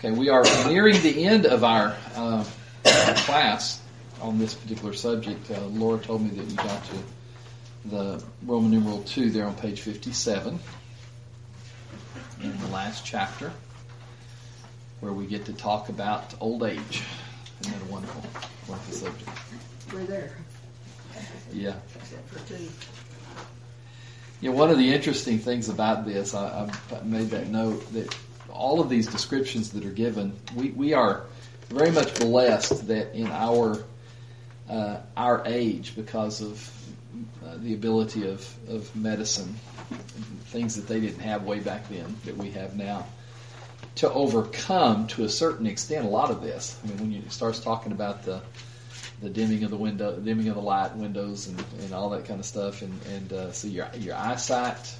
Okay, we are nearing the end of our class on this particular subject. Laura told me that you got to the Roman numeral 2 there on page 57 in the last chapter, where we get to talk about old age. Isn't that a wonderful subject? We're there. Yeah. Except for 2. Yeah, one of the interesting things about this, I made that note, that all of these descriptions that are given, we are very much blessed that in our age, because of the ability of medicine, things that they didn't have way back then that we have now, to overcome to a certain extent a lot of this. I mean, when you starts talking about the dimming of the window, dimming of the light, windows, and all that kind of stuff, and so your eyesight,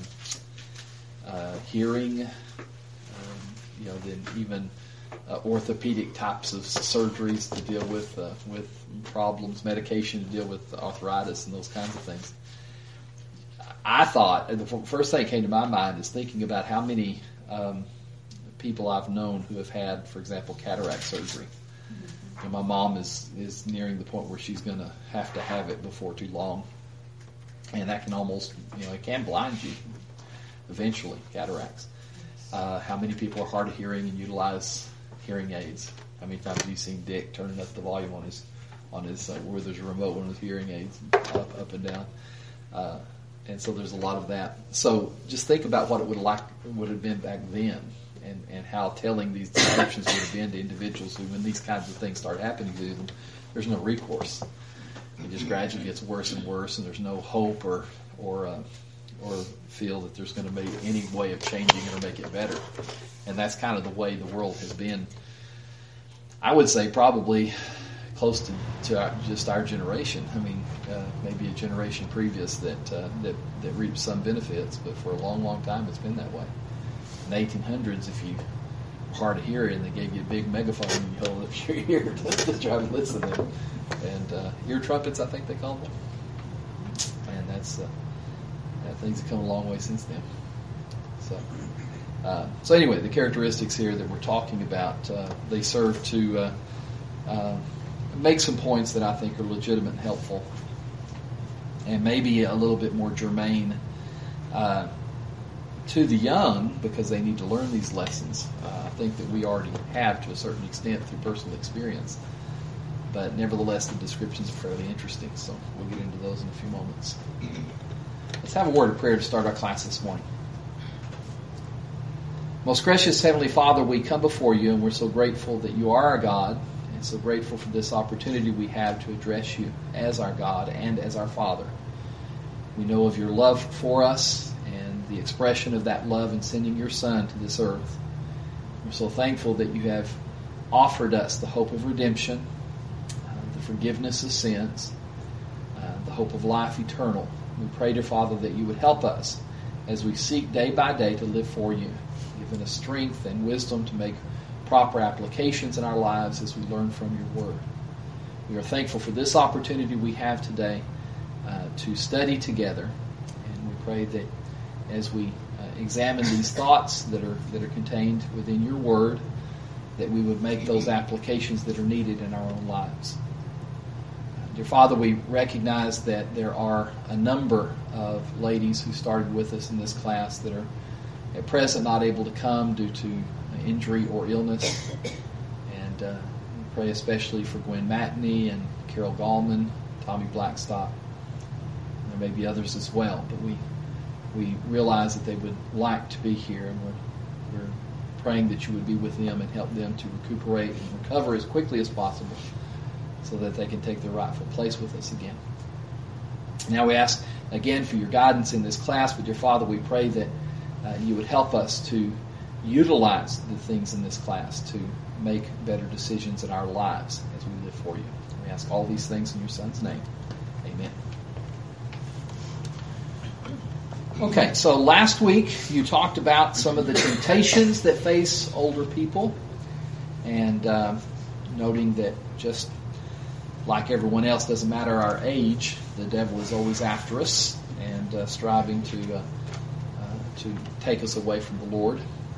hearing, then even orthopedic types of surgeries to deal with problems, medication to deal with arthritis and those kinds of things. I thought, and the first thing that came to my mind is thinking about how many people I've known who have had, for example, cataract surgery. And my mom is nearing the point where she's going to have it before too long. And that can almost, it can blind you eventually, cataracts. How many people are hard of hearing and utilize hearing aids? How many times have you seen Dick turning up the volume on his where there's a remote one with hearing aids, up and down? And so there's a lot of that. So just think about what it would have been back then, and how telling these descriptions would have been to individuals who, when these kinds of things start happening to them, there's no recourse. It just gradually gets worse and worse, and there's no hope or feel that there's going to be any way of changing it or make it better. And that's kind of the way the world has been, I would say, probably close to just our generation. I mean, maybe a generation previous that reaped some benefits, but for a long, long time it's been that way. In the 1800s, if you were hard of hearing, and they gave you a big megaphone and you held up your ear to try to listen to them. And ear trumpets, I think they call them. And that's things have come a long way since then. So anyway, the characteristics here that we're talking about, they serve to make some points that I think are legitimate and helpful, and maybe a little bit more germane to the young, because they need to learn these lessons. I think that we already have to a certain extent through personal experience, but nevertheless the descriptions are fairly interesting, so we'll get into those in a few moments. Let's have a word of prayer to start our class this morning. Most gracious Heavenly Father, we come before you, and we're so grateful that you are our God, and so grateful for this opportunity we have to address you as our God and as our Father. We know of your love for us and the expression of that love in sending your Son to this earth. We're so thankful that you have offered us the hope of redemption, the forgiveness of sins, the hope of life eternal. We pray, dear Father, that you would help us as we seek day by day to live for you, giving us strength and wisdom to make proper applications in our lives as we learn from your word. We are thankful for this opportunity we have today to study together, and we pray that as we examine these thoughts that are contained within your word, that we would make those applications that are needed in our own lives. Dear Father, we recognize that there are a number of ladies who started with us in this class that are at present not able to come due to injury or illness. And we pray especially for Gwen Matney and Carol Gallman, Tommy Blackstock. There may be others as well, but we realize that they would like to be here, and we're praying that you would be with them and help them to recuperate and recover as quickly as possible, so that they can take their rightful place with us again. Now we ask again for your guidance in this class, but dear Father, we pray that you would help us to utilize the things in this class to make better decisions in our lives as we live for you. We ask all these things in your Son's name. Amen. Okay, so last week you talked about some of the temptations that face older people, and noting that just like everyone else, doesn't matter our age, the devil is always after us and striving to take us away from the Lord. And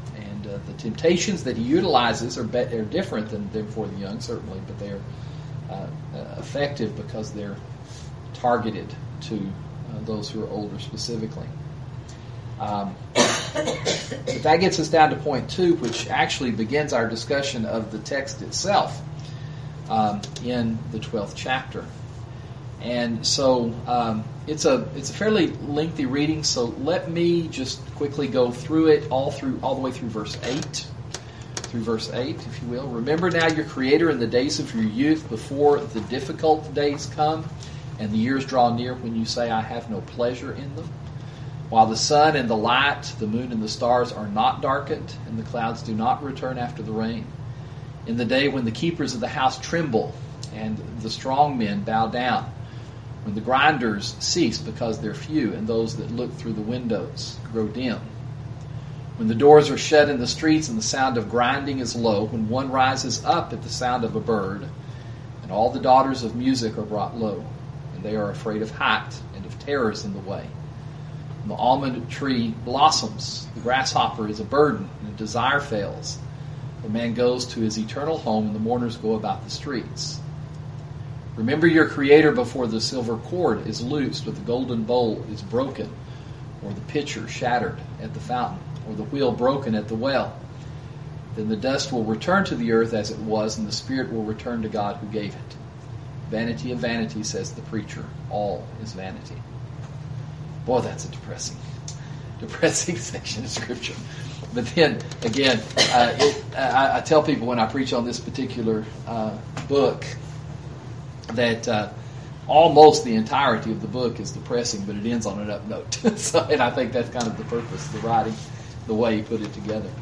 the temptations that he utilizes are different than for the young, certainly, but they're effective because they're targeted to those who are older specifically. But that gets us down to point 2, which actually begins our discussion of the text itself in the 12th chapter. And so it's a fairly lengthy reading, so let me just quickly go through it all the way through verse 8. Through verse 8, if you will. Remember now your Creator in the days of your youth, before the difficult days come, and the years draw near when you say, I have no pleasure in them. While the sun and the light, the moon and the stars are not darkened, and the clouds do not return after the rain. In the day when the keepers of the house tremble, and the strong men bow down, when the grinders cease because they're few, and those that look through the windows grow dim. When the doors are shut in the streets and the sound of grinding is low, when one rises up at the sound of a bird, and all the daughters of music are brought low, and they are afraid of height and of terrors in the way. When the almond tree blossoms, the grasshopper is a burden, and desire fails. The man goes to his eternal home, and the mourners go about the streets. Remember your Creator before the silver cord is loosed, or the golden bowl is broken, or the pitcher shattered at the fountain, or the wheel broken at the well. Then the dust will return to the earth as it was, and the spirit will return to God who gave it. Vanity of vanity, says the preacher. All is vanity. Boy, that's a depressing section of Scripture. But then, again, I tell people when I preach on this particular book that almost the entirety of the book is depressing, but it ends on an up note. And I think that's kind of the purpose of the writing, the way he put it together.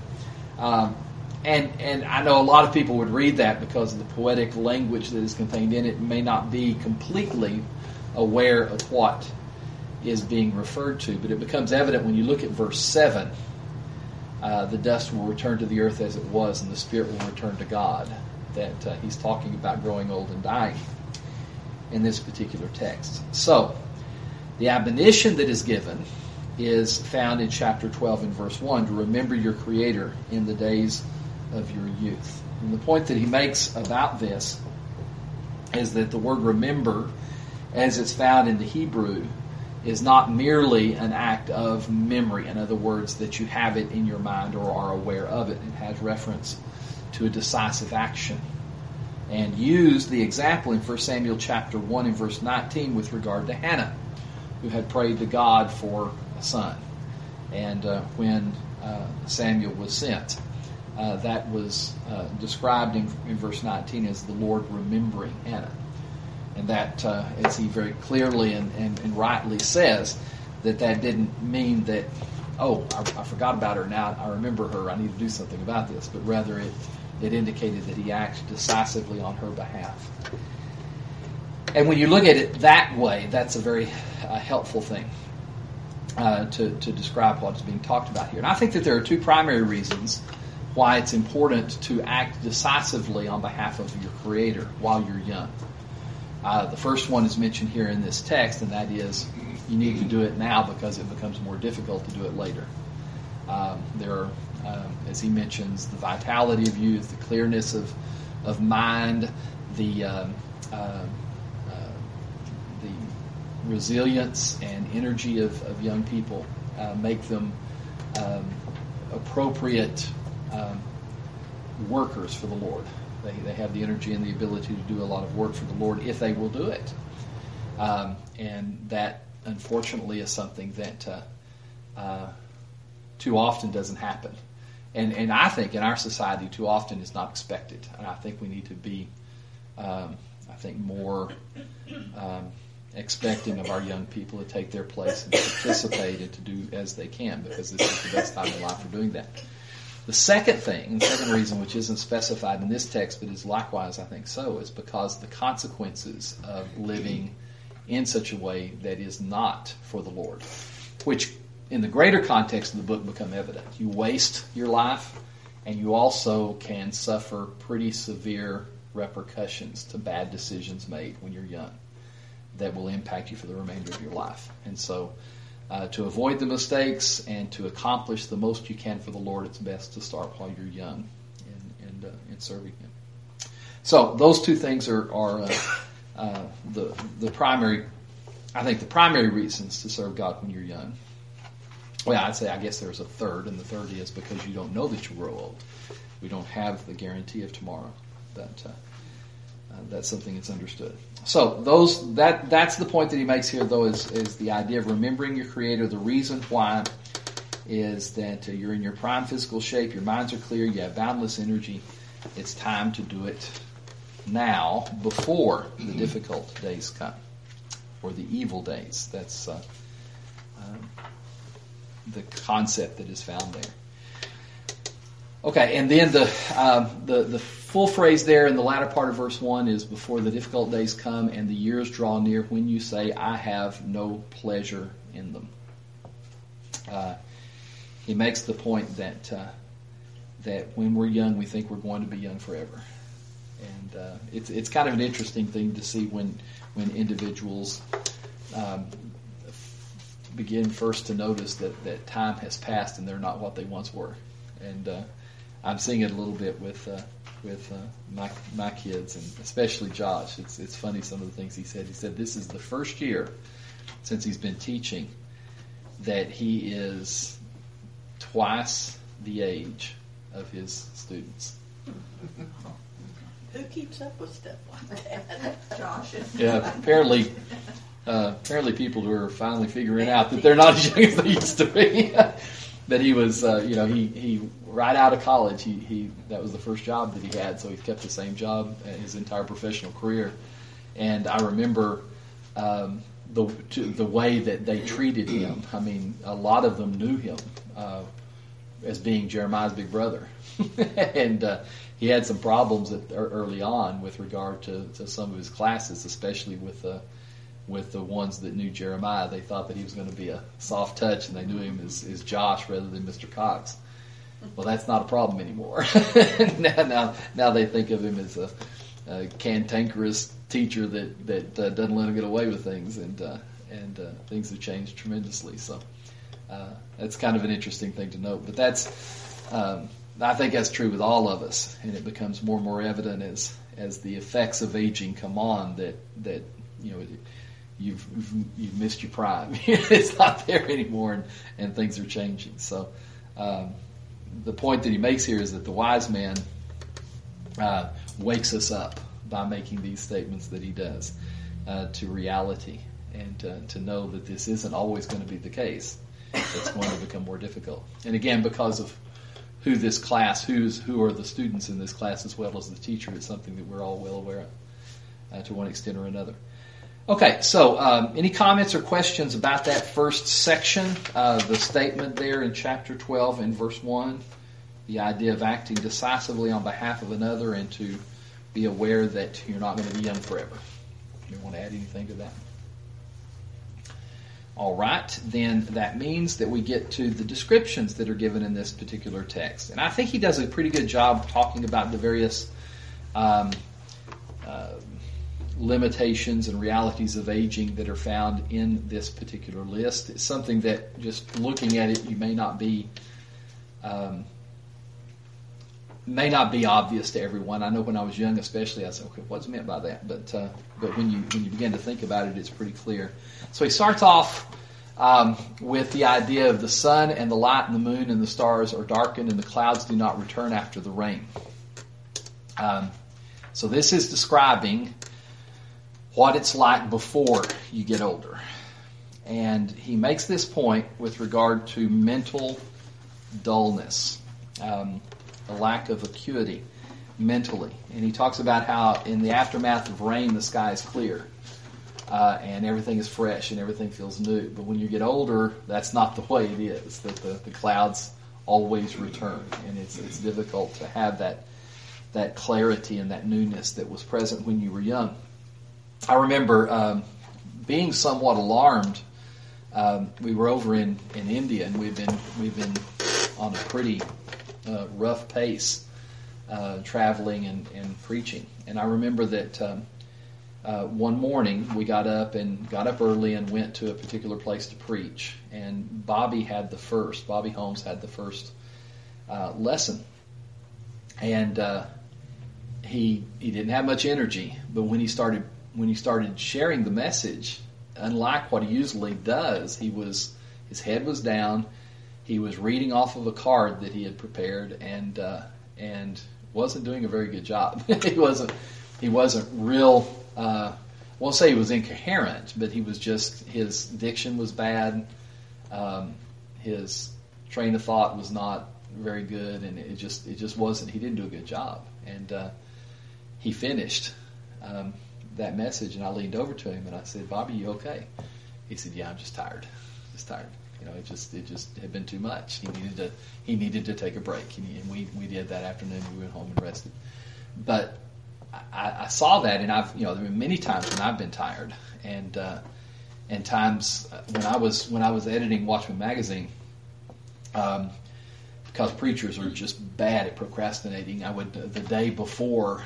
And I know a lot of people would read that because of the poetic language that is contained in it, may not be completely aware of what is being referred to. But it becomes evident when you look at verse 7, the dust will return to the earth as it was, and the spirit will return to God, that he's talking about growing old and dying in this particular text. So, the admonition that is given is found in chapter 12 and verse 1, to remember your Creator in the days of your youth. And the point that he makes about this is that the word remember, as it's found in the Hebrew, is not merely an act of memory. In other words, that you have it in your mind or are aware of it. It has reference to a decisive action. And used the example in 1 Samuel chapter 1 and verse 19 with regard to Hannah, who had prayed to God for a son. And when Samuel was sent, that was described in verse 19 as the Lord remembering Hannah. And that, as he very clearly and rightly says, that didn't mean that, I forgot about her, now I remember her, I need to do something about this, but rather it indicated that he acted decisively on her behalf. And when you look at it that way, that's a very helpful thing to describe what's being talked about here. And I think that there are two primary reasons why it's important to act decisively on behalf of your Creator while you're young. The first one is mentioned here in this text, and that is you need to do it now because it becomes more difficult to do it later. There are, as he mentions, the vitality of youth, the clearness of mind, the resilience and energy of young people make them appropriate workers for the Lord. They have the energy and the ability to do a lot of work for the Lord if they will do it. And that, unfortunately, is something that too often doesn't happen. And I think in our society too often is not expected. And I think we need to be, more expecting of our young people to take their place and participate and to do as they can, because this is the best time in life for doing that. The second reason, which isn't specified in this text, but is likewise, I think, so, is because the consequences of living in such a way that is not for the Lord, which in the greater context of the book become evident. You waste your life, and you also can suffer pretty severe repercussions to bad decisions made when you're young that will impact you for the remainder of your life. And so to avoid the mistakes and to accomplish the most you can for the Lord, it's best to start while you're young in serving Him. So those two things are the primary. I think the primary reasons to serve God when you're young. Well, I guess there's a third, and the third is because you don't know that you'll grow old. We don't have the guarantee of tomorrow. That's something that's understood. So that's the point that he makes here, though, is the idea of remembering your Creator. The reason why is that you're in your prime physical shape, your minds are clear, you have boundless energy. It's time to do it now before the difficult days come, or the evil days. That's the concept that is found there. Okay, and then the full phrase there in the latter part of verse 1 is before the difficult days come and the years draw near when you say, I have no pleasure in them. He makes the point that when we're young, we think we're going to be young forever. And it's kind of an interesting thing to see when individuals begin first to notice that time has passed and they're not what they once were. And I'm seeing it a little bit with my kids, and especially Josh. It's funny, some of the things he said. He said this is the first year since he's been teaching that he is twice the age of his students. Who keeps up with stuff like that? Josh. Yeah, apparently people who are finally figuring out that they're not as young as they used to be. That he was, he right out of college, he that was the first job that he had, so he kept the same job his entire professional career. And I remember the way that they treated him. I mean, a lot of them knew him as being Jeremiah's big brother, and he had some problems early on with regard to some of his classes, especially with the ones that knew Jeremiah. They thought that he was going to be a soft touch, and they knew him as Josh rather than Mr. Cox. Well, that's not a problem anymore. now they think of him as a cantankerous teacher that doesn't let him get away with things, and things have changed tremendously. So that's kind of an interesting thing to note. But that's I think that's true with all of us, and it becomes more and more evident as the effects of aging come on that you've missed your prime. It's not there anymore, and things are changing. So the point that he makes here is that the wise man wakes us up by making these statements that he does to reality, and to know that this isn't always going to be the case. It's going to become more difficult. And again, because of who this class, who are the students in this class as well as the teacher, is something that we're all well aware of to one extent or another. Okay, so any comments or questions about that first section, the statement there in chapter 12 in verse 1, the idea of acting decisively on behalf of another and to be aware that you're not going to be young forever? You want to add anything to that? All right, then that means that we get to the descriptions that are given in this particular text. And I think he does a pretty good job talking about the various limitations and realities of aging that are found in this particular list. It's something that, just looking at it, you may not be obvious to everyone. I know when I was young, especially, I said, "Okay, what's meant by that?" But when you begin to think about it, it's pretty clear. So he starts off with the idea of the sun and the light and the moon and the stars are darkened and the clouds do not return after the rain. So this is describing what it's like before you get older. And he makes this point with regard to mental dullness, a lack of acuity mentally. And he talks about how in the aftermath of rain, the sky is clear and everything is fresh and everything feels new. But when you get older, that's not the way it is, that the clouds always return. And it's difficult to have that clarity and that newness that was present when you were young. I remember being somewhat alarmed. We were over in India, and we've been on a pretty rough pace traveling and preaching. And I remember that one morning we got up early and went to a particular place to preach. And Bobby Holmes had the first lesson. And he didn't have much energy, but when he started sharing the message, unlike what he usually does, his head was down. He was reading off of a card that he had prepared, and wasn't doing a very good job. He wasn't real. I won't say he was incoherent, but his diction was bad. His train of thought was not very good, and it just wasn't. He didn't do a good job. And he finished that message, and I leaned over to him and I said, "Bobby, you okay?" He said, "Yeah, I'm just tired. It just had been too much. He needed to take a break, and we did that afternoon. We went home and rested." But I saw that, and there have been many times when I've been tired, and times when I was editing Watchman magazine, because preachers are just bad at procrastinating. I would the day before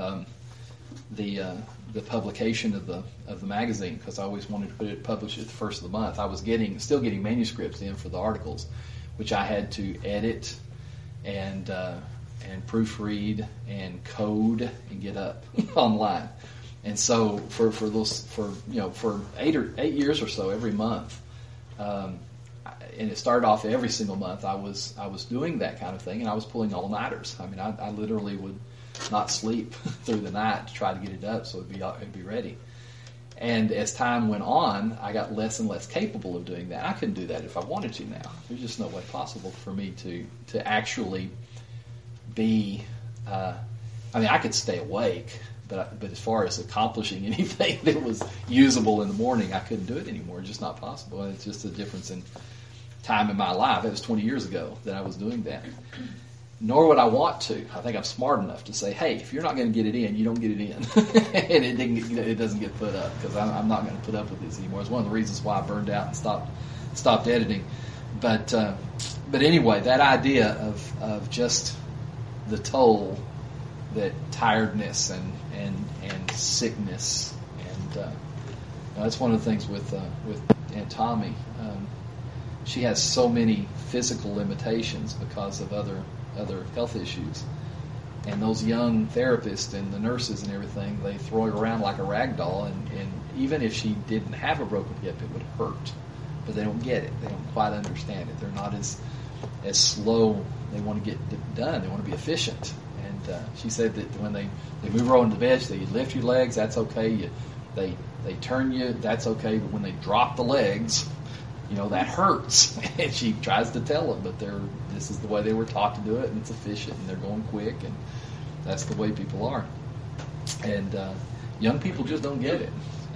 the publication of the magazine, because I always wanted to publish it the first of the month. I was still getting manuscripts in for the articles, which I had to edit and proofread and code and get up online. And so for 8 years or so, every month, and it started off every single month, I was doing that kind of thing, and I was pulling all-nighters. I mean, I literally would not sleep through the night to try to get it up so it'd be ready. And as time went on, I got less and less capable of doing that. I couldn't do that if I wanted to now. There's just no way possible for me to actually be. I could stay awake, but as far as accomplishing anything that was usable in the morning, I couldn't do it anymore. It's just not possible. And it's just a difference in time in my life. It was 20 years ago that I was doing that. Nor would I want to. I think I'm smart enough to say, hey, if you're not going to get it in, you don't get it in. And it doesn't get put up, because I'm not going to put up with this anymore. It's one of the reasons why I burned out and stopped editing. But anyway, that idea of just the toll that tiredness and sickness, and that's one of the things with Aunt Tommy. She has so many physical limitations because of other health issues. And those young therapists and the nurses and everything, they throw her around like a rag doll, and even if she didn't have a broken hip, it would hurt. But they don't get it. They don't quite understand it. They're not as slow. They want to get it done. They want to be efficient. And she said that when they move her on the bed, they lift your legs, that's okay. They turn you, that's okay. But when they drop the legs, that hurts. And she tries to tell them, but this is the way they were taught to do it, and it's efficient, and they're going quick, and that's the way people are. And young people just don't get it.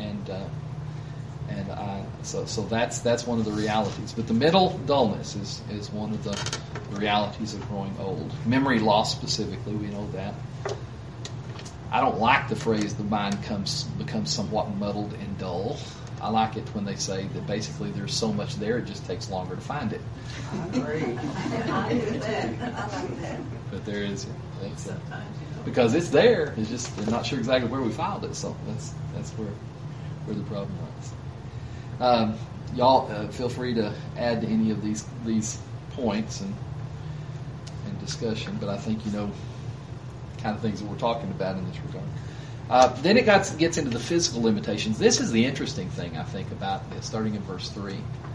So that's one of the realities. But the mental dullness is one of the realities of growing old. Memory loss specifically, we know that. I don't like the phrase "the mind becomes somewhat muddled and dull." I like it when they say that basically there's so much there, it just takes longer to find it. I agree. I do that. I like that. But there is, because it's there. It's just they're not sure exactly where we filed it, so that's where the problem lies. Y'all feel free to add to any of these points and discussion, but I think kind of things that we're talking about in this regard. Then it gets into the physical limitations. This is the interesting thing, I think, about this, starting in verse 3.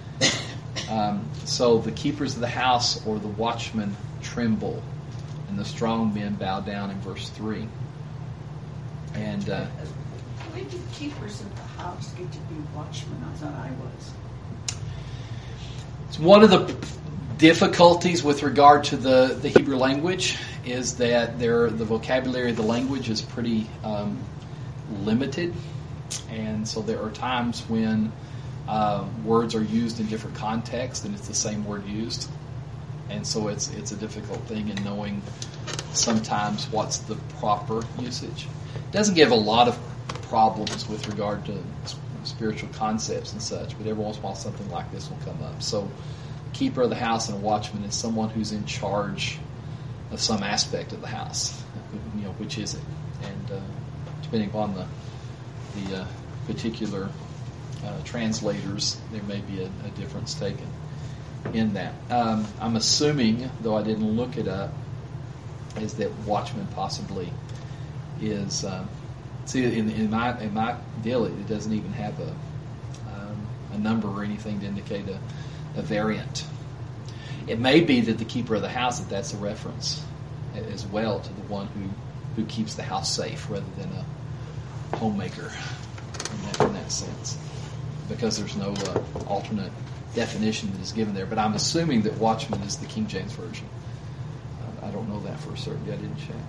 So the keepers of the house or the watchmen tremble, and the strong men bow down in verse 3. And when did keepers of the house get to be watchmen? I thought I was. It's one of the difficulties with regard to the Hebrew language is that the vocabulary of the language is pretty limited, and so there are times when words are used in different contexts and it's the same word used, and so it's a difficult thing in knowing sometimes what's the proper usage. It doesn't give a lot of problems with regard to spiritual concepts and such, but every once in a while something like this will come up. So keeper of the house and a watchman is someone who's in charge of some aspect of the house. Which is it? And depending upon the particular translators, there may be a difference taken in that. I'm assuming, though I didn't look it up, is that watchman possibly is. See, in my deal, it doesn't even have a number or anything to indicate a variant. It may be that the keeper of the house, that's a reference as well to the one who keeps the house safe rather than a homemaker in that sense, because there's no alternate definition that is given there. But I'm assuming that watchman is the King James Version. I don't know that for certain. I didn't check.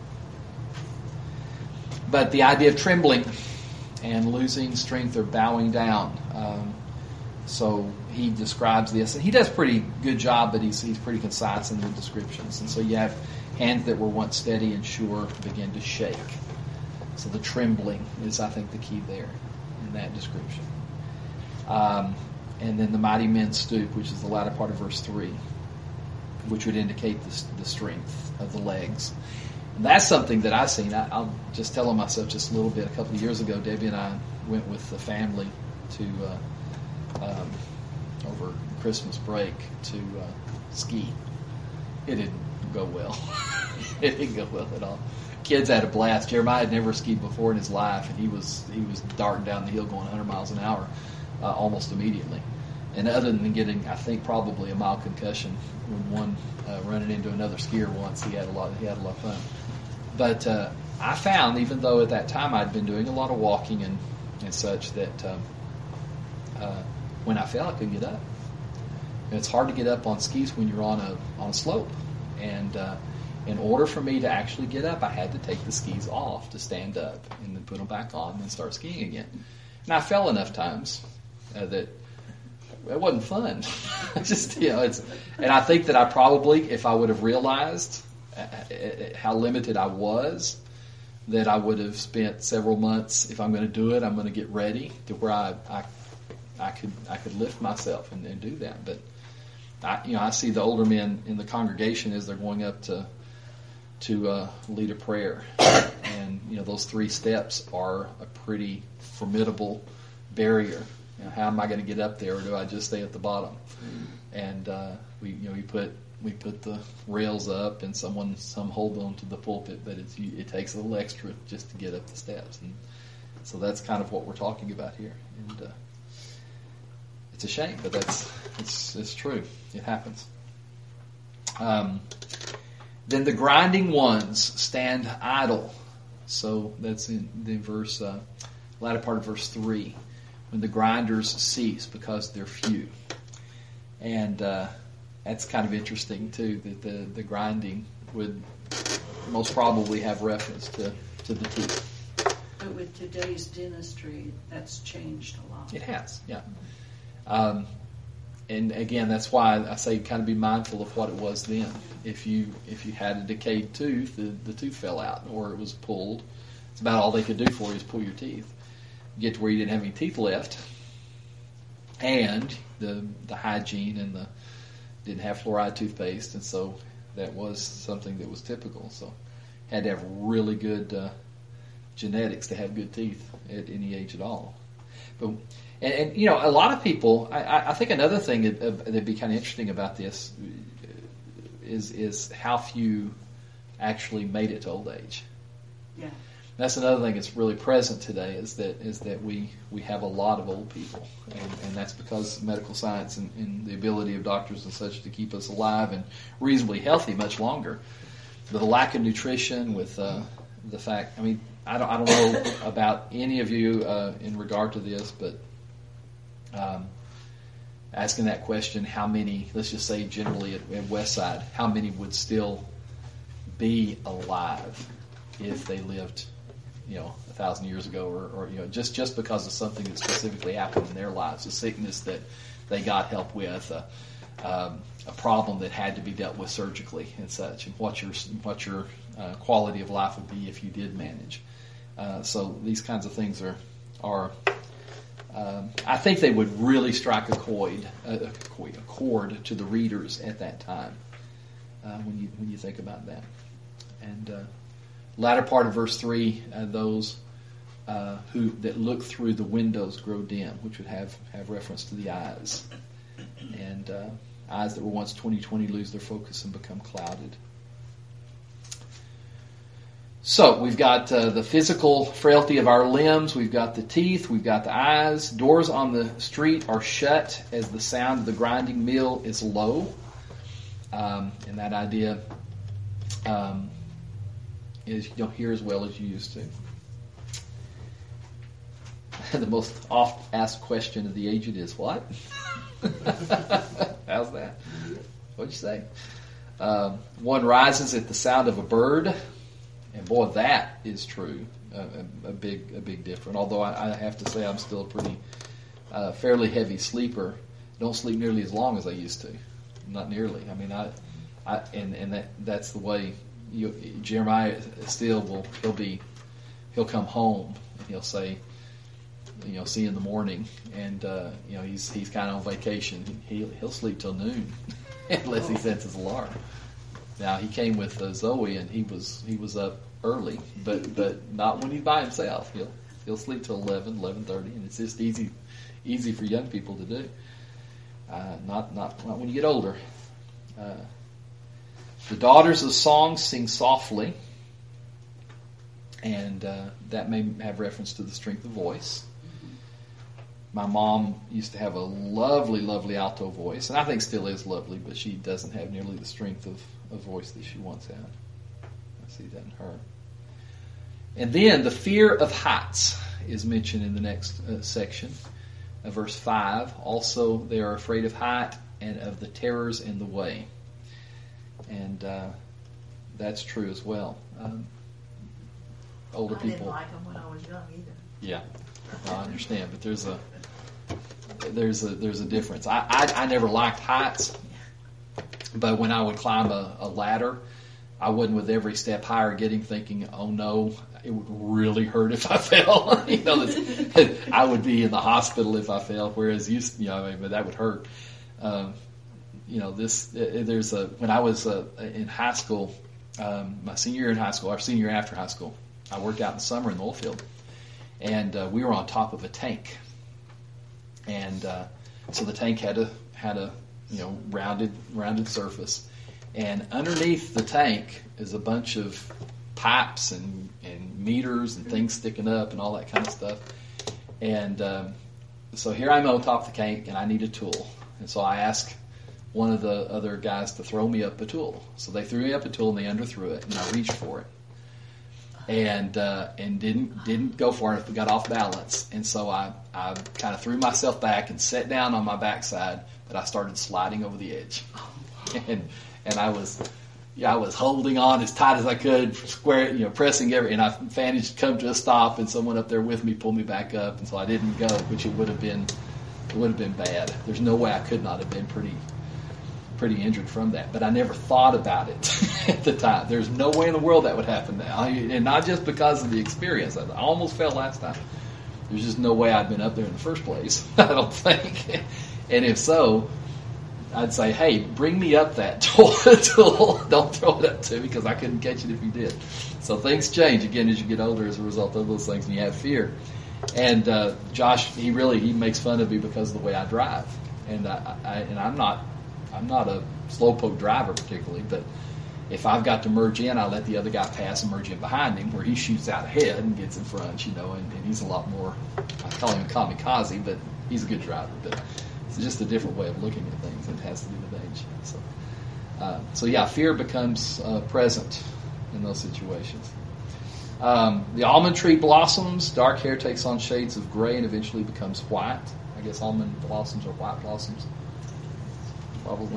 But the idea of trembling and losing strength or bowing down. So he describes this, and he does a pretty good job, but he's pretty concise in the descriptions. And so you have hands that were once steady and sure begin to shake. So the trembling is, I think, the key there in that description. And then the mighty men stoop, which is the latter part of verse 3, which would indicate the strength of the legs. And that's something that I've seen. I'll just telling myself just a little bit. A couple of years ago, Debbie and I went with the family to over Christmas break to ski. It didn't go well. It didn't go well at all. Kids had a blast. Jeremiah had never skied before in his life, and he was darting down the hill going 100 miles an hour almost immediately. And other than getting, I think, probably a mild concussion when one running into another skier once, he had a lot of fun. But I found, even though at that time I'd been doing a lot of walking and such, that when I fell, I couldn't get up. And it's hard to get up on skis when you're on a slope. And in order for me to actually get up, I had to take the skis off to stand up and then put them back on and then start skiing again. And I fell enough times that it wasn't fun. Just, and I think that I probably, if I would have realized how limited I was, that I would have spent several months. If I'm going to do it, I'm going to get ready to where I could lift myself and do that. But I see the older men in the congregation as they're going up to lead a prayer, and those 3 steps are a pretty formidable barrier. How am I going to get up there, or do I just stay at the bottom? And we put the rails up, and some hold on to the pulpit, but it takes a little extra just to get up the steps, and so that's kind of what we're talking about here. And it's a shame, but it's true. It happens. Then the grinding ones stand idle. So that's in the verse, latter part of verse 3. When the grinders cease because they're few. And that's kind of interesting too, that the grinding would most probably have reference to the teeth. But with today's dentistry, that's changed a lot. It has, yeah. And again, that's why I say kind of be mindful of what it was then. If you had a decayed tooth, the tooth fell out or it was pulled, it's about all they could do for you is pull your teeth. Get to where you didn't have any teeth left, and the hygiene and didn't have fluoride toothpaste, and so that was something that was typical. So had to have really good genetics to have good teeth at any age at all. But and a lot of people, I think another thing that'd be kind of interesting about this is how few actually made it to old age. Yeah. That's another thing that's really present today is that we have a lot of old people, and that's because medical science and the ability of doctors and such to keep us alive and reasonably healthy much longer. But the lack of nutrition with the fact, I don't know about any of you in regard to this, but asking that question, how many, let's just say generally at Westside, how many would still be alive if they lived 1,000 years ago, or just because of something that specifically happened in their lives, a sickness that they got help with, a problem that had to be dealt with surgically and such, and what your quality of life would be if you did manage. So these kinds of things are I think they would really strike a chord to the readers at that time when you think about that. And latter part of verse 3, those that look through the windows grow dim, which would have reference to the eyes. And eyes that were once 20/20 lose their focus and become clouded. So we've got the physical frailty of our limbs, we've got the teeth, we've got the eyes. Doors on the street are shut as the sound of the grinding mill is low. And that idea is you don't hear as well as you used to. The most oft asked question of the aged is, what? How's that? What'd you say? One rises at the sound of a bird. And boy, that is true. A big difference. Although I have to say I'm still a pretty fairly heavy sleeper. Don't sleep nearly as long as I used to. Not nearly. I mean, that's the way Jeremiah still he'll come home and he'll say, see you in the morning, and he's kind of on vacation. He'll sleep till noon unless he sets his alarm. Now he came with Zoe, and he was up early, but not when he's by himself. He'll sleep till 11:30, and it's just easy for young people to do. Not when you get older. The daughters of song sing softly, and that may have reference to the strength of voice. My mom used to have a lovely, lovely alto voice, and I think still is lovely, but she doesn't have nearly the strength of voice that she once had. I see that in her. And then the fear of heights is mentioned in the next section, verse 5. Also, they are afraid of height and of the terrors in the way. And that's true as well. Older people. I didn't like them when I was young either. Yeah, I understand, but there's a difference. I never liked heights, but when I would climb a ladder, I wouldn't with every step higher thinking, oh no, it would really hurt if I fell. I would be in the hospital if I fell, whereas but that would hurt. When I was in high school, my senior year in high school, our senior year after high school, I worked out in the summer in the oil field, and we were on top of a tank. And so the tank had a rounded surface, and underneath the tank is a bunch of pipes and meters and things sticking up and all that kind of stuff. And so here I'm on top of the tank, and I need a tool. And so I asked one of the other guys to throw me up a tool. So they threw me up a tool, and they underthrew it, and I reached for it. And didn't go for it. Got off balance, and so I kind of threw myself back and sat down on my backside. But I started sliding over the edge, and I was holding on as tight as I could, pressing and I managed to come to a stop. And someone up there with me pulled me back up, and so I didn't go, which it would have been bad. There's no way I could not have been pretty injured from that, but I never thought about it at the time. There's no way in the world that would happen now, and not just because of the experience. I almost fell last time. There's just no way I'd been up there in the first place, I don't think. And if so, I'd say, hey, bring me up that tool. Don't throw it up to me, because I couldn't catch it if you did. So things change again as you get older as a result of those things, and you have fear. And Josh, he makes fun of me because of the way I drive, and I'm not a slowpoke driver particularly, but if I've got to merge in, I let the other guy pass and merge in behind him, where he shoots out ahead and gets in front, and he's a lot more, I call him a kamikaze, but he's a good driver. But it's just a different way of looking at things, and it has to do with age. So yeah, fear becomes present in those situations. The almond tree blossoms, dark hair takes on shades of gray and eventually becomes white. I guess almond blossoms are white blossoms. Probably.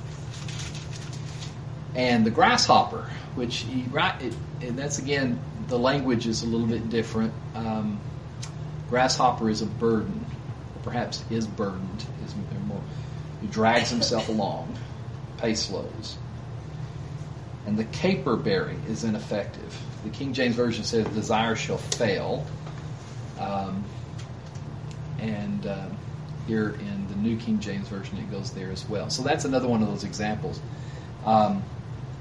And the grasshopper, and that's again, the language is a little bit different. Grasshopper is a burden, or perhaps is burdened, he drags himself along, pace slows. And the caperberry is ineffective. The King James Version says, desire shall fail. Here in the New King James Version, it goes there as well. So that's another one of those examples.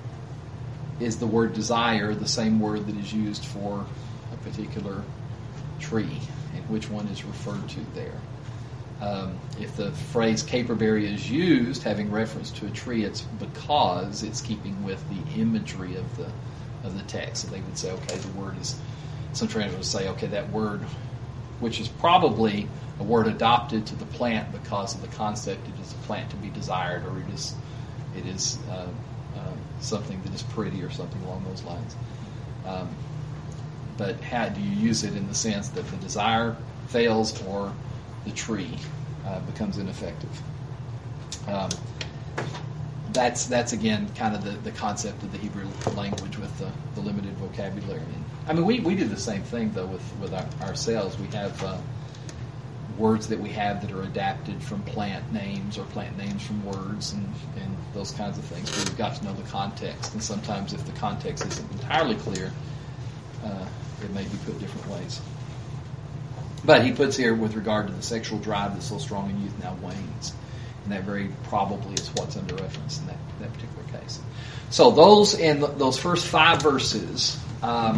Is the word desire the same word that is used for a particular tree, and which one is referred to there. If the phrase caperberry is used having reference to a tree, it's because it's keeping with the imagery of the text. So they would say, okay, the word is, some translators would say, okay, that word, which is probably a word adopted to the plant because of the concept it is a plant to be desired, or it is something that is pretty or something along those lines. But how do you use it in the sense that the desire fails or the tree becomes ineffective? That's again kind of the concept of the Hebrew language with the limited vocabulary. I mean, we do the same thing though with ourselves. We have words that we have that are adapted from plant names or plant names from words and those kinds of things. But we've got to know the context, and sometimes if the context isn't entirely clear, it may be put different ways. But he puts here, with regard to the sexual drive that's so strong in youth now wanes. And that very probably is what's under reference in that particular case. So those first 5 verses are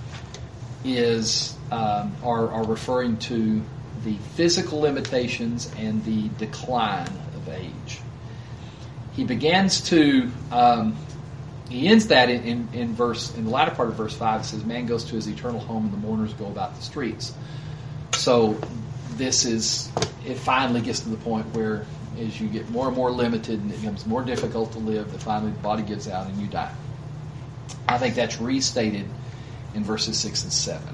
referring to the physical limitations and the decline of age. He begins to he ends that in the latter part of verse 5. It says, "Man goes to his eternal home, and the mourners go about the streets." So it finally gets to the point where as you get more and more limited and it becomes more difficult to live, that finally the body gives out and you die. I think that's restated in verses 6 and 7.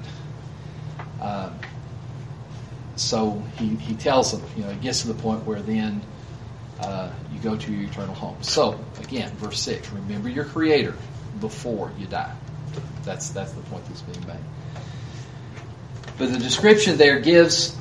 So he tells them, it gets to the point where then you go to your eternal home. So, again, verse 6, remember your Creator before you die. That's the point that's being made. But the description there gives,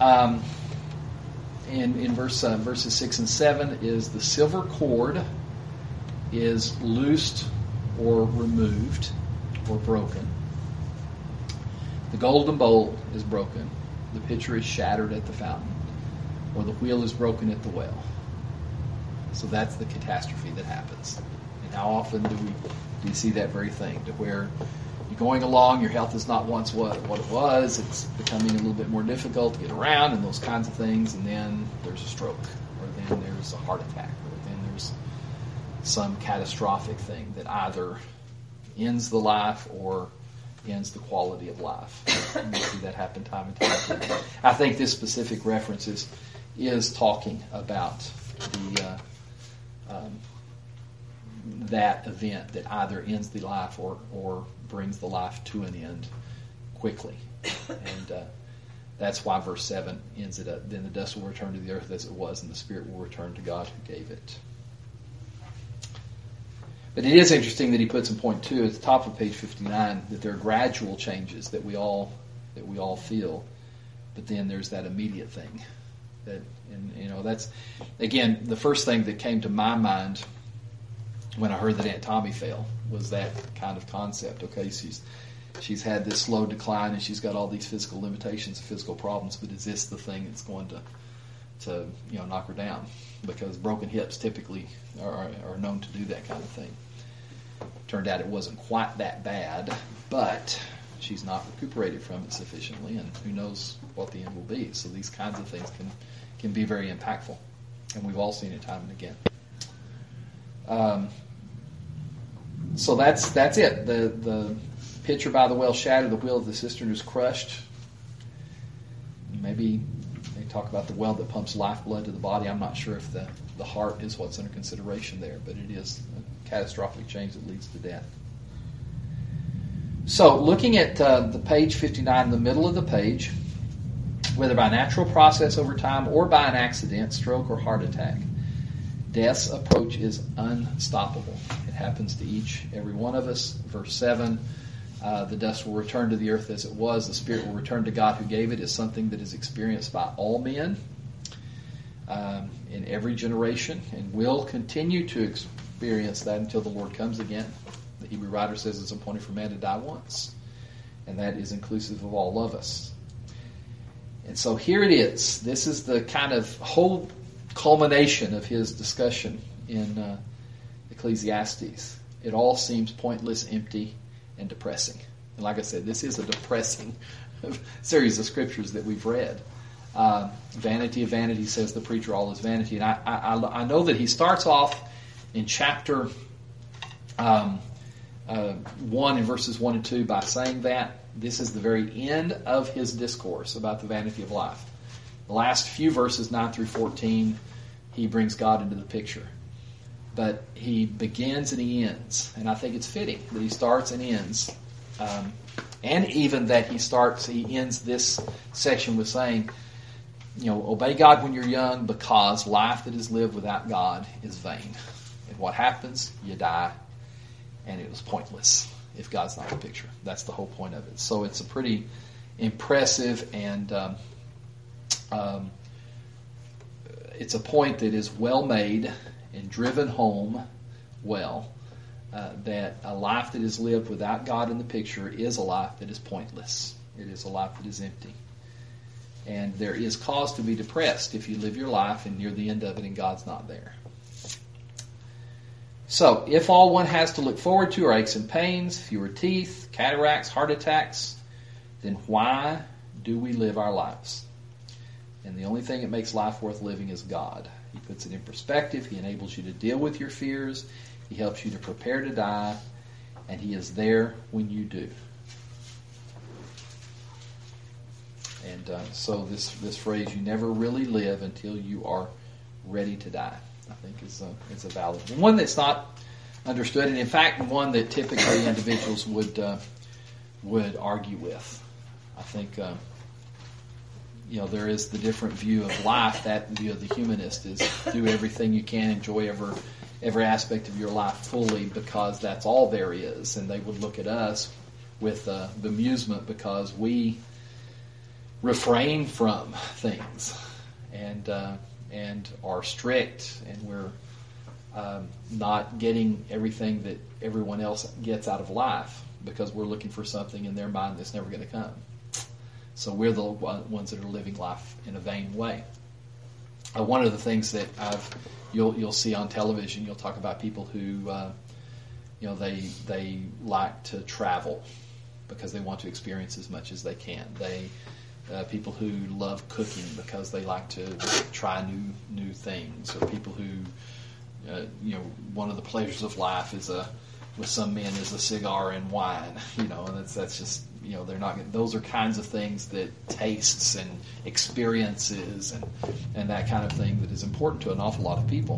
in verses 6 and 7, is the silver cord is loosed or removed or broken. The golden bowl is broken. The pitcher is shattered at the fountain. Or the wheel is broken at the well. So that's the catastrophe that happens. And how often do you see that very thing? To where you're going along, your health is not once what it was, it's becoming a little bit more difficult to get around and those kinds of things, and then there's a stroke, or then there's a heart attack, or then there's some catastrophic thing that either ends the life or ends the quality of life. And we see that happen time and time again. I think this specific reference is talking about that event that either ends the life or brings the life to an end quickly. And that's why verse 7 ends it up. Then the dust will return to the earth as it was, and the spirit will return to God who gave it. But it is interesting that he puts in point 2 at the top of page 59 that there are gradual changes that we all feel, but then there's that immediate thing. That's again the first thing that came to my mind when I heard that Aunt Tommy fell was that kind of concept. Okay, she's had this slow decline and she's got all these physical limitations, physical problems, but is this the thing that's going to knock her down? Because broken hips typically are known to do that kind of thing. Turned out it wasn't quite that bad, but she's not recuperated from it sufficiently, and who knows what the end will be. So these kinds of things can be very impactful, and we've all seen it time and again. So that's it. The pitcher by the well shattered, the wheel of the cistern is crushed. Maybe they talk about the well that pumps lifeblood to the body. I'm not sure if the heart is what's under consideration there, but it is a catastrophic change that leads to death. So looking at the page 59 in the middle of the page, whether by natural process over time or by an accident, stroke or heart attack, death's approach is unstoppable. It happens to every one of us. Verse 7, the dust will return to the earth as it was. The spirit will return to God who gave it is something that is experienced by all men in every generation and will continue to experience that until the Lord comes again. The Hebrew writer says it's appointed for man to die once, and that is inclusive of all of us. And so here it is. This is the kind of whole culmination of his discussion in Ecclesiastes. It all seems pointless, empty, and depressing. And like I said, this is a depressing series of scriptures that we've read. Vanity of vanity, says the preacher, all is vanity. And I know that he starts off in chapter 1 in verses 1 and 2 by saying that this is the very end of his discourse about the vanity of life. The last few verses, 9 through 14, he brings God into the picture. But he begins and he ends. And I think it's fitting that he starts and ends. And even that he ends this section with saying, obey God when you're young, because life that is lived without God is vain. And what happens? You die, and it was pointless if God's not in the picture. That's the whole point of it. So it's a pretty impressive and it's a point that is well made and driven home well, that a life that is lived without God in the picture is a life that is pointless. It is a life that is empty. And there is cause to be depressed if you live your life and near the end of it and God's not there. So, if all one has to look forward to are aches and pains, fewer teeth, cataracts, heart attacks, then why do we live our lives? And the only thing that makes life worth living is God. He puts it in perspective. He enables you to deal with your fears. He helps you to prepare to die. And He is there when you do. And so this phrase, you never really live until you are ready to die, I think is a valid one. One that's not understood, and in fact one that typically individuals would argue with. I think there is the different view of life. That view of the humanist is do everything you can, enjoy every aspect of your life fully, because that's all there is. And they would look at us with bemusement because we refrain from things and are strict, and we're not getting everything that everyone else gets out of life because we're looking for something in their mind that's never going to come. So we're the ones that are living life in a vain way. One of the things that you'll see on television, you'll talk about people who they like to travel because they want to experience as much as they can. People who love cooking because they like to try new things, or people who one of the pleasures of life is with some men is a cigar and wine. And that's just they're not. Those are kinds of things that tastes and experiences and that kind of thing that is important to an awful lot of people.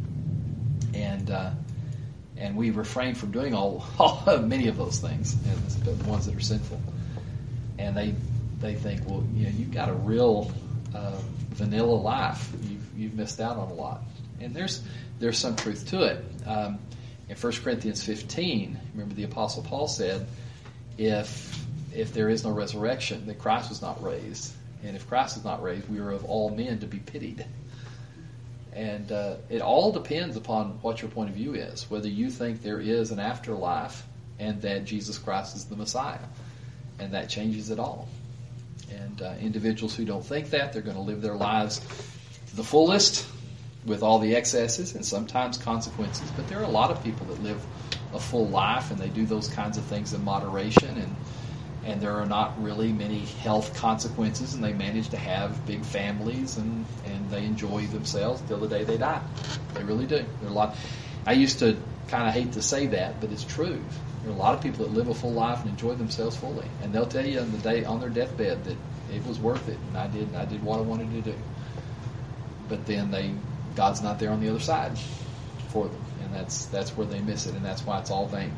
And we refrain from doing many of those things, and the ones that are sinful. And they think, well, you've got a real vanilla life. You've missed out on a lot. And there's some truth to it. In 1 Corinthians 15, remember the Apostle Paul said, if there is no resurrection, that Christ was not raised. And if Christ is not raised, we are of all men to be pitied. And it all depends upon what your point of view is, whether you think there is an afterlife and that Jesus Christ is the Messiah. And that changes it all. And individuals who don't think that, they're going to live their lives to the fullest with all the excesses and sometimes consequences. But there are a lot of people that live a full life and they do those kinds of things in moderation, and there are not really many health consequences, and they manage to have big families and they enjoy themselves till the day they die. They really do. There are a lot. I used to kind of hate to say that, but it's true. There are a lot of people that live a full life and enjoy themselves fully, and they'll tell you on the day on their deathbed that it was worth it, and I did what I wanted to do. But then God's not there on the other side for them, and that's where they miss it, and that's why it's all vain.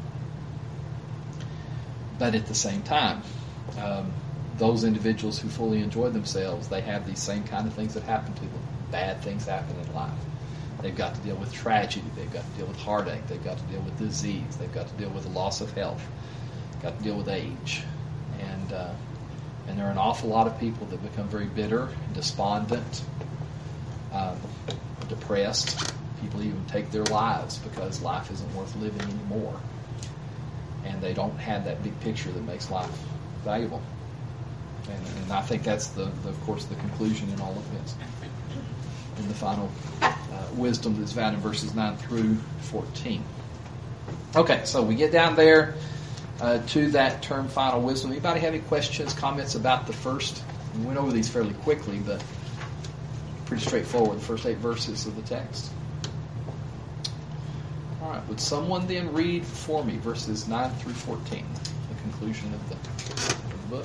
But at the same time, those individuals who fully enjoy themselves, they have these same kind of things that happen to them. Bad things happen in life. They've got to deal with tragedy. They've got to deal with heartache. They've got to deal with disease. They've got to deal with the loss of health. They've got to deal with age. And there are an awful lot of people that become very bitter and despondent, depressed. People even take their lives because life isn't worth living anymore. And they don't have that big picture that makes life valuable. And I think that's, of course, the conclusion in all of this. In the final wisdom that's found in verses 9 through 14. Okay, so we get down there. to that term final wisdom. Anybody have any questions, comments about the first? We went over these fairly quickly, but pretty straightforward, the first 8 verses of the text. All right, would someone then read for me verses 9 through 14, the conclusion of the book?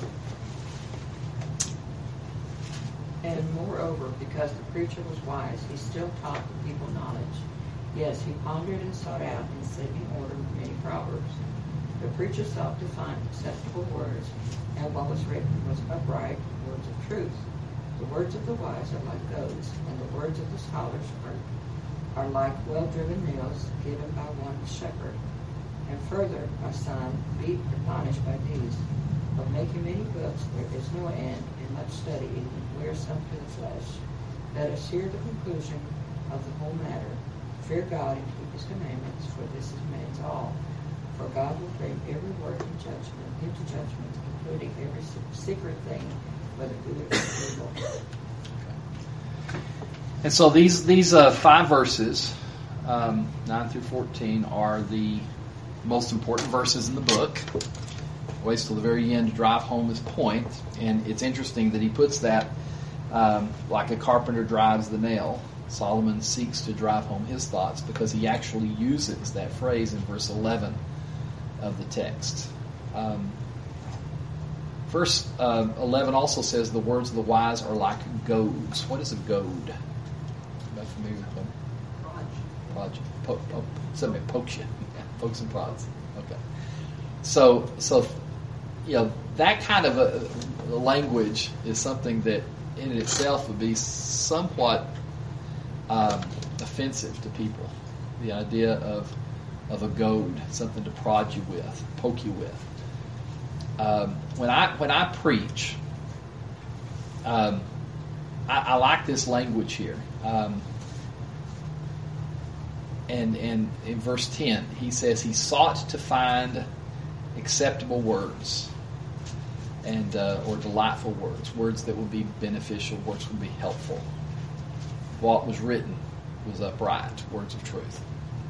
And moreover, because the preacher was wise, he still taught the people knowledge. Yes, he pondered and sought out and set in order many proverbs. The preacher sought to find acceptable words, and what was written was upright words of truth. The words of the wise are like goads, and the words of the scholars are like well-driven nails given by one shepherd. And further, my son, be admonished by these. Of making many books there is no end, and much studying wearisome to the flesh. Let us hear the conclusion of the whole matter. Fear God and keep his commandments, for this is man's all. For God will bring every work into judgment, including every secret thing, whether good or evil. Okay. And so these 5 verses, 9 through 14, are the most important verses in the book. Waits till the very end to drive home his point. And it's interesting that he puts that like a carpenter drives the nail. Solomon seeks to drive home his thoughts because he actually uses that phrase in verse 11 of the text. Verse 11 also says the words of the wise are like goads. What is a goad? Am I familiar with them? Prod. Something pokes you. Pokes and prods. Okay. So that kind of a language is something that in itself would be somewhat offensive to people. The idea of a goad, something to prod you with, poke you with. When I preach, I like this language here. And in verse 10, he says he sought to find acceptable words and or delightful words that would be beneficial, words that would be helpful. What was written was upright, words of truth.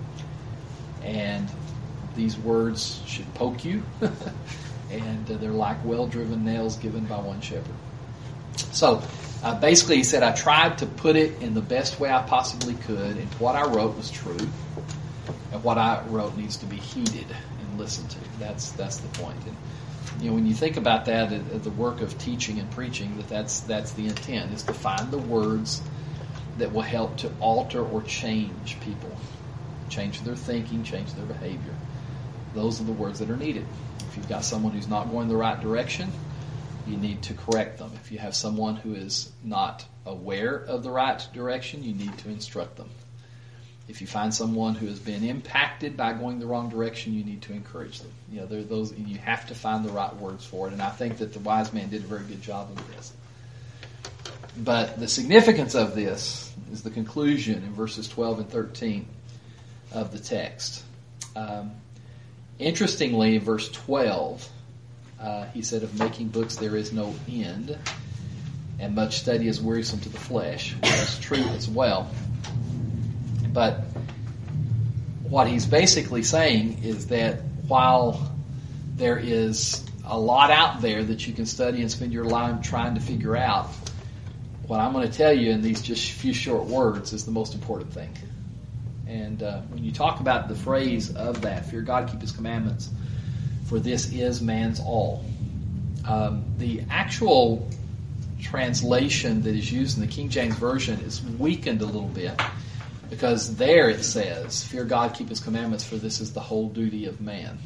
And these words should poke you, and they're like well-driven nails given by one shepherd. So basically he said, I tried to put it in the best way I possibly could, and what I wrote was true, and what I wrote needs to be heeded and listened to. That's the point. And when you think about that, the work of teaching and preaching, that's the intent, is to find the words that will help to alter or change people, change their thinking, change their behavior. Those are the words that are needed. If you've got someone who's not going the right direction, you need to correct them. If you have someone who is not aware of the right direction, you need to instruct them. If you find someone who has been impacted by going the wrong direction, you need to encourage them. There are those, and you have to find the right words for it. And I think that the wise man did a very good job of this. But the significance of this is the conclusion in verses 12 and 13 of the text. Interestingly, in verse 12, he said, of making books there is no end, and much study is wearisome to the flesh. That's true as well. But what he's basically saying is that while there is a lot out there that you can study and spend your life trying to figure out, what I'm going to tell you in these just few short words is the most important thing. And when you talk about the phrase of that, fear God, keep his commandments, for this is man's all. The actual translation that is used in the King James Version is weakened a little bit, because there it says, fear God, keep his commandments, for this is the whole duty of man.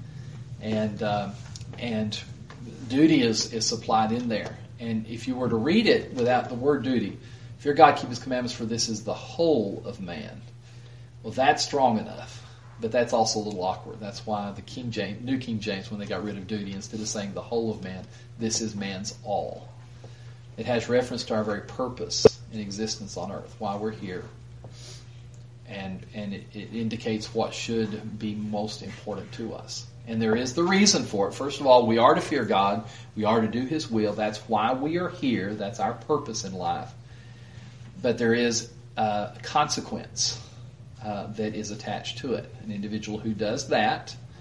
And duty is supplied in there. And if you were to read it without the word duty, fear God, keep his commandments, for this is the whole of man. Well, that's strong enough, but that's also a little awkward. That's why the New King James, when they got rid of duty, instead of saying the whole of man, this is man's all. It has reference to our very purpose in existence on earth, why we're here. And it indicates what should be most important to us. And there is the reason for it. First of all, we are to fear God. We are to do his will. That's why we are here. That's our purpose in life. But there is a consequence that is attached to it. An individual who does that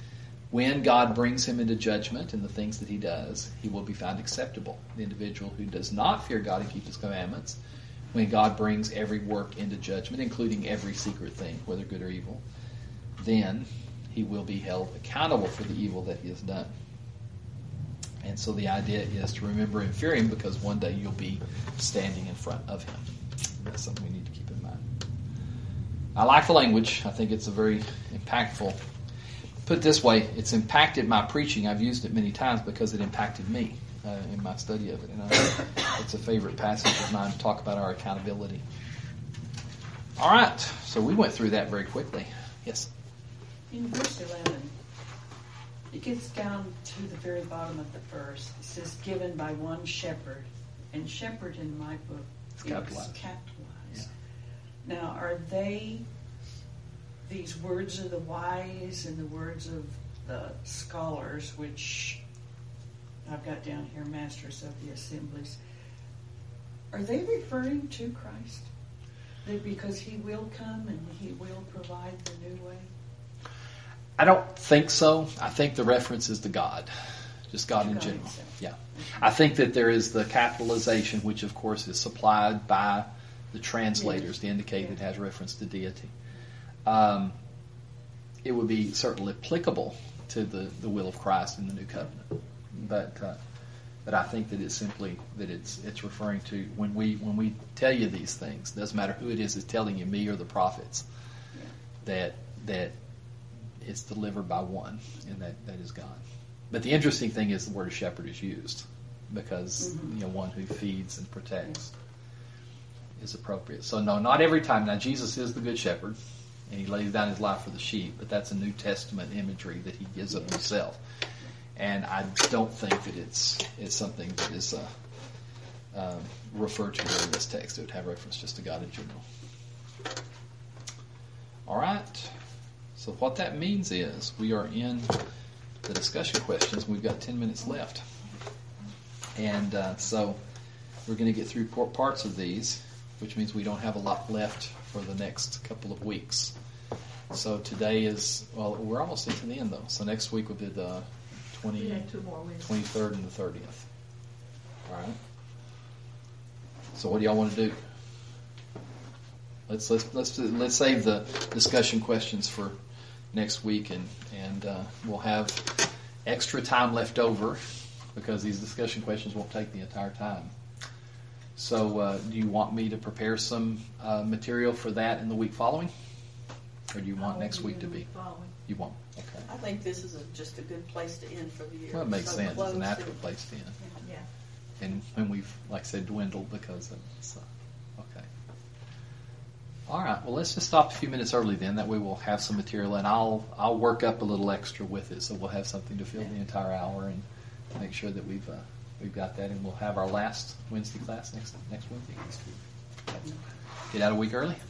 When God brings him into judgment in the things that he does, he will be found acceptable. The individual who does not fear God and keep his commandments, when God brings every work into judgment, including every secret thing, whether good or evil, then he will be held accountable for the evil that he has done. And so the idea is to remember and fear him, because one day you'll be standing in front of him. That's something we need to keep in mind. I like the language. I think it's a very impactful. Put it this way, it's impacted my preaching. I've used it many times because it impacted me in my study of it. And it's a favorite passage of mine to talk about our accountability. All right, so we went through that very quickly. Yes? In verse 11, it gets down to the very bottom of the verse. It says, given by one shepherd. And shepherd in my book is capitalized. Yeah. Now, are they these words of the wise and the words of the scholars, which I've got down here, masters of the assemblies, are they referring to Christ? That because he will come and he will provide the new way? I don't think so. I think the reference is to God, just God in general. Yeah, I think that there is the capitalization, which of course is supplied by the translators to indicate it has reference to deity. It would be certainly applicable to the will of Christ in the new covenant, but I think that it's simply that it's referring to when we tell you these things. Doesn't matter who it is telling you, me or the prophets, that it's delivered by one, and that is God. But the interesting thing is the word of shepherd is used because one who feeds and protects is appropriate. So no, not every time. Now Jesus is the good shepherd, and he lays down his life for the sheep, but that's a New Testament imagery that he gives of himself. And I don't think that it's something that is referred to in this text. It would have reference just to God in general. All right. So what that means is we are in the discussion questions. We've got 10 minutes left. And so we're going to get through parts of these, which means we don't have a lot left for the next couple of weeks. So today is, well, we're almost into the end, though. So next week will be the 23rd and the 30th. All right. So what do y'all want to do? Let's save the discussion questions for next week, and we'll have extra time left over because these discussion questions won't take the entire time. So do you want me to prepare some material for that in the week following? Or do you want next week to be? You won't? Okay. I think this is just a good place to end for the year. Well, it makes sense. It's a natural place to end. Yeah. And when we've, like I said, dwindled because of it. So, okay. All right. Well, let's just stop a few minutes early then. That way we'll have some material, and I'll work up a little extra with it, so we'll have something to fill the entire hour and make sure that we've got that, and we'll have our last Wednesday class next Wednesday. Get out a week early.